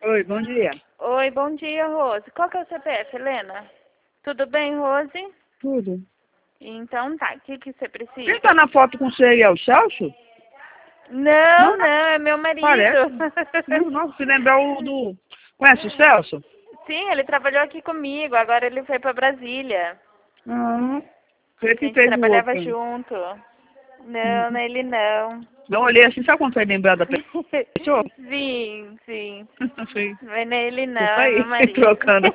Oi, bom dia. Oi, bom dia, Rose. Qual que é o CPF, Helena? Tudo bem, Rose? Tudo. Então tá, o que você Quem precisa? tá na foto com você aí é o Celso? Não, Não, não, é meu marido. parece. Não, se lembrar o do... Conhece o Celso? Sim, ele trabalhou aqui comigo, agora ele foi pra Brasília. Ah, foi A que gente fez o trabalhava outro. junto. Não, ele não. Eu olhei assim, sabe quando você vai lembrar da pessoa? Sim, sim. Sim. Mas não é ele não, Isso é meu aí, marido. trocando.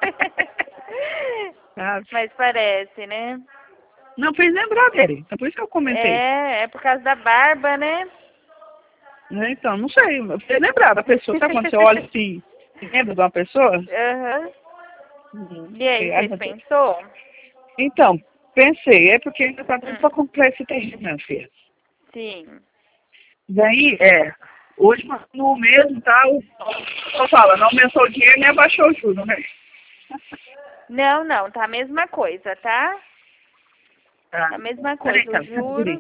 Ah, Mas parece, né? não fez lembrar dele, é por isso que eu comentei. É por causa da barba, né? Né, então, não sei, eu fiquei lembrar da pessoa. Sabe quando você olha assim e lembra de uma pessoa? Aham. E aí, Graças você a Deus. pensou? Então, pensei, é porque ainda tá tudo Hum, pra comprar esse terreno, minha filha. sim. Daí, hoje no mesmo, tá? Tô falando, aumentou o dinheiro e abaixou o juro, né? Não, não, tá a mesma coisa, tá? Tá. A mesma Peraí, coisa, os cara, juros.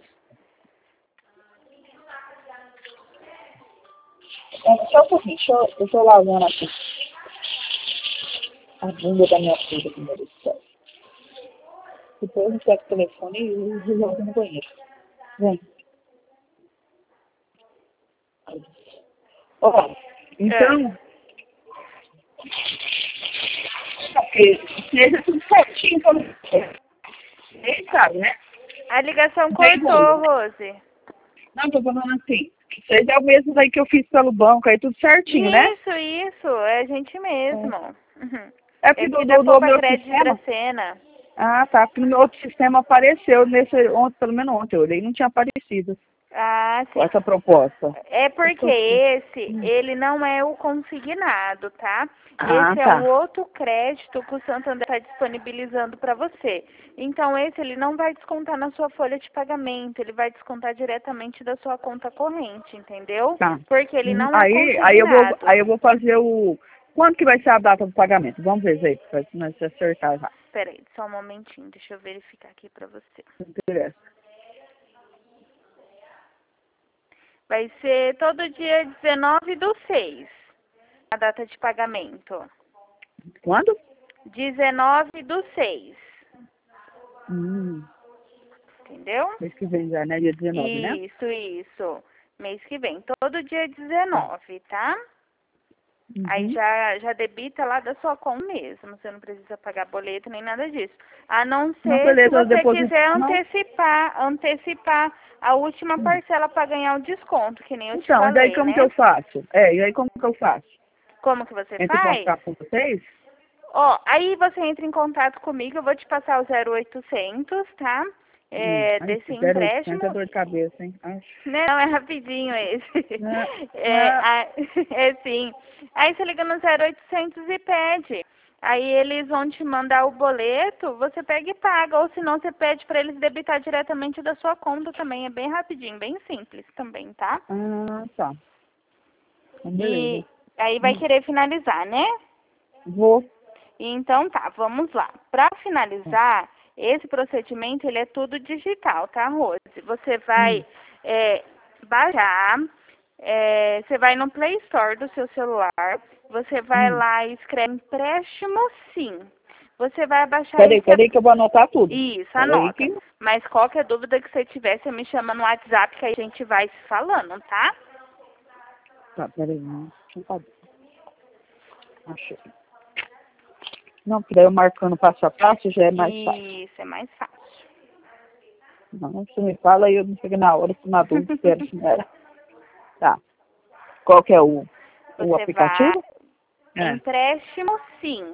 só um pouquinho, eu tô lavando aqui a bunda da minha filha, meu Deus do céu. Depois a gente pega o telefone e resolve no banheiro. Vem. Ó, É. então, seja tudo certinho pra você. Ele sabe, né? A ligação Não tem cortou, rolo. Rose. Não, tô falando assim. Seja é o mesmo aí que eu fiz pelo banco, aí tudo certinho, né? Isso, é a gente É, mesmo. Uhum. é É porque aqui da do Poupa meu Crédito de sistema. Dracena. Ah, tá. Porque no meu outro sistema apareceu nesse ontem, pelo menos ontem, eu olhei, não tinha aparecido Ah, com sim. essa proposta. É Eu porque tô aqui. esse, ele não é o consignado, tá? Ah, Esse é um tá. outro crédito que o Santander está disponibilizando para você. Então, esse ele não vai descontar na sua folha de pagamento, ele vai descontar diretamente da sua conta corrente, entendeu? Tá. Porque ele não é Aí consignado. eu vou fazer o. Quando que vai ser a data do pagamento? Vamos ver aí, pra nós acertar já. Peraí, só um momentinho, deixa eu verificar aqui para você. Não interessa. Vai ser todo dia 19/6, a data de pagamento. Quando? 19/6, Hum, entendeu? mês que vem já, né? Dia 19, né? Isso. Mês que vem, todo dia Tá. 19, tá? Aí Uhum. já debita lá da sua conta mesmo, você não precisa pagar boleto nem nada disso. A não Não, ser se beleza, eu você deposito. quiser Não. antecipar a última Hum. parcela para ganhar o desconto, que nem eu te Então, e daí falei, como que né? eu faço? E aí como que eu faço? Como que você Entro em faz? contato com vocês? Ó, aí você entra em contato comigo, eu vou te passar o 0800, tá? Ai, Desse 0800 é empréstimo. dor de cabeça, hein? Ai. Não, é rapidinho esse. Ah, ah, É sim. Aí você liga no 0800 e pede. Aí eles vão te mandar o boleto, você pega e paga. Ou senão você pede para eles debitar diretamente da sua conta também. É bem rapidinho, bem simples também, tá? tá. Então, beleza. E aí vai Hum, querer finalizar, né? Vou. Então tá, vamos lá. Para finalizar, esse procedimento ele é tudo digital, tá, Rose? Você Hum, vai baixar, você vai no Play Store do seu celular, você vai hum. lá e escreve empréstimo sim. Você vai baixar Peraí que eu vou anotar tudo. isso, Peraí anota. que... Mas qualquer dúvida que você tiver, você me chama no WhatsApp que aí a gente vai se falando, tá? Tá, peraí. Deixa eu achei. Não, porque daí eu marcando passo a passo já é mais fácil. Isso, é mais fácil. Não, você me fala e eu não chego na hora, fico na dúvida, espero que não era. Tá. Qual que é o Você vai aplicativo? É. empréstimo sim.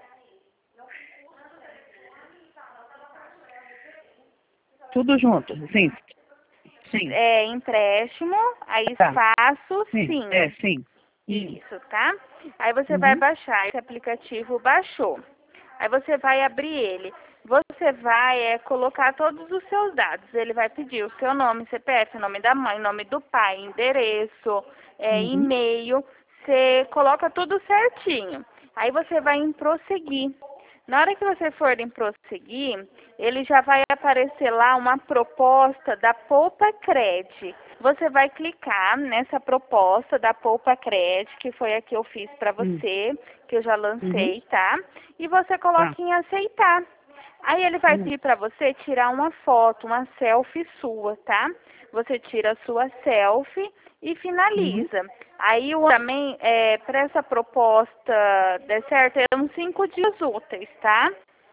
Tudo junto, sim. Sim. Empréstimo, aí Tá. espaço, Sim. sim. Sim. Isso, tá? Aí você vai Uhum. baixar, esse aplicativo baixou. Aí você vai abrir ele. Você vai colocar todos os seus dados. Ele vai pedir o seu nome, CPF, nome da mãe, nome do pai, endereço, Uhum. e-mail. Você coloca tudo certinho. Aí você vai em prosseguir. Na hora que você for em prosseguir, ele já vai aparecer lá uma proposta da Poupa Cred. Você vai clicar nessa proposta da Poupa Cred, que foi a que eu fiz para você, que eu já lancei, tá? E você coloca em aceitar. Aí ele vai pedir para você tirar uma foto, uma selfie sua, tá? Você tira a sua selfie e finaliza. Aí também, para essa proposta der certo, é uns 5 dias úteis, tá?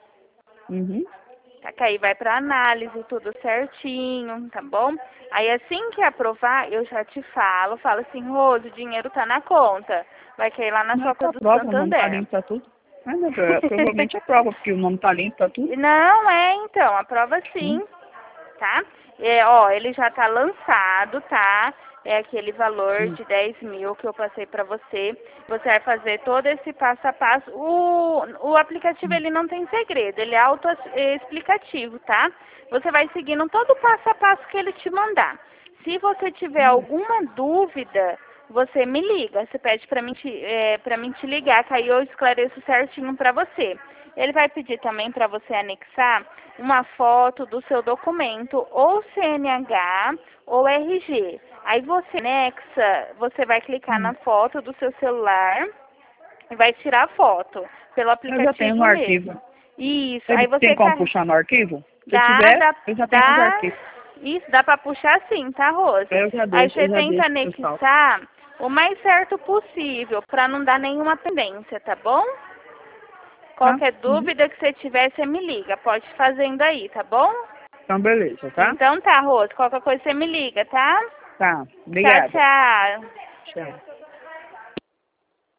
Tá, que aí vai para análise, tudo certinho, tá bom? Aí assim que aprovar, eu já te falo assim, Rose, o dinheiro tá na conta. Vai cair lá na sua conta do Prova, o nome tá Santander. limpo, tá tudo. Mas provavelmente é prova, porque o nome tá limpo, tá tudo. Não, então, aprova sim, tá? Ele já tá lançado, tá? É aquele valor de 10 mil que eu passei para você. Você vai fazer todo esse passo a passo. O aplicativo, ele não tem segredo, ele é autoexplicativo, tá? Você vai seguindo todo o passo a passo que ele te mandar. Se você tiver alguma dúvida, você me liga. Você pede para mim te ligar, que aí eu esclareço certinho para você. Ele vai pedir também para você anexar uma foto do seu documento, ou CNH ou RG. Aí você anexa, você vai clicar na foto do seu celular e vai tirar a foto pelo aplicativo Eu já tenho no arquivo. Isso. Aí você tem como puxar no arquivo? Se Dá, tiver, eu já tenho no arquivo. Isso, dá pra puxar sim, tá, Rose? Eu já Aí deixo, você tenta anexar o mais certo possível, pra não dar nenhuma pendência, tá bom? Qualquer dúvida que você tiver, você me liga. Pode ir fazendo aí, tá bom? Então, beleza, tá? Então tá, Rose. Qualquer coisa você me liga, tá? Tá, obrigada. Tchau, tchau. Tchau.